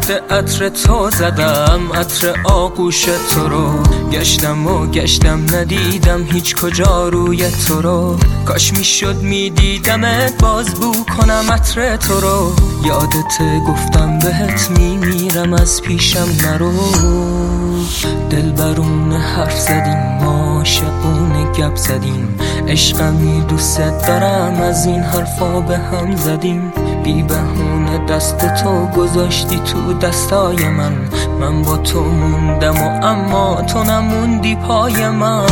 یاد عطر تو زدم، عطر آغوش تو رو گشتم و گشتم ندیدم هیچ کجا روی تو رو. کاش میشد میدیدمت باز بو کنم عطر تو رو. یادت گفتم بهت میمیرم از پیشم نرو. دلبرون حرف زدیم ما شقون گپ زدیم، عشقمی دوست دارم از این حرفا به هم زدیم. بی بهونه دست تو گذاشتی تو دستای من، من با تو موندم و اما تو نموندی پای من.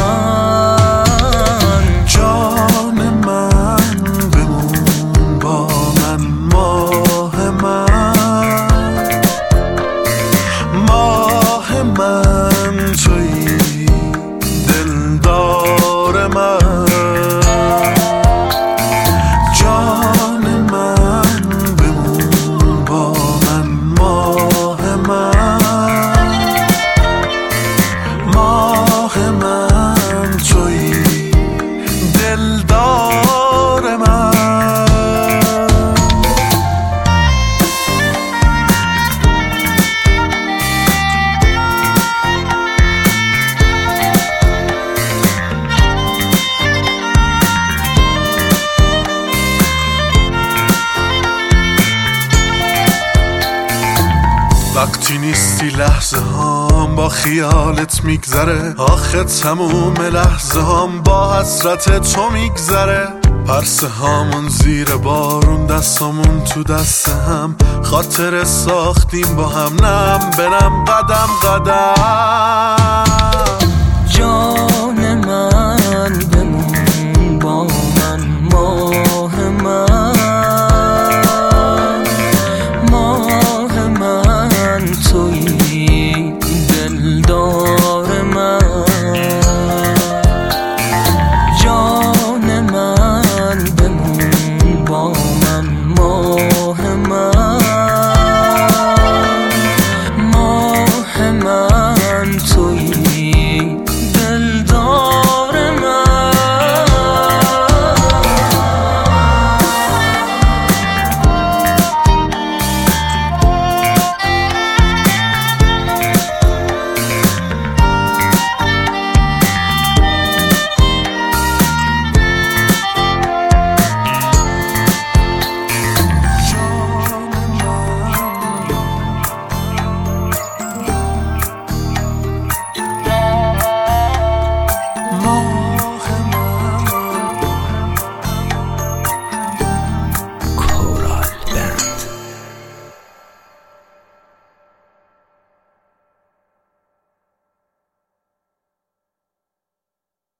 جان من بمون با من، ماه من، ماه من تویی دلدار من. جان من بمون با من، ماه من، ماه من تویی دلدار من. وقتی نیستی لحظه هام با خیالت میگذره، آخه تموم لحظه هام با حسرت تو میگذره. پرسه هامون زیر بارون، دستامون تو دست هم، خاطر ساختیم با هم، نم برم قدم قدم.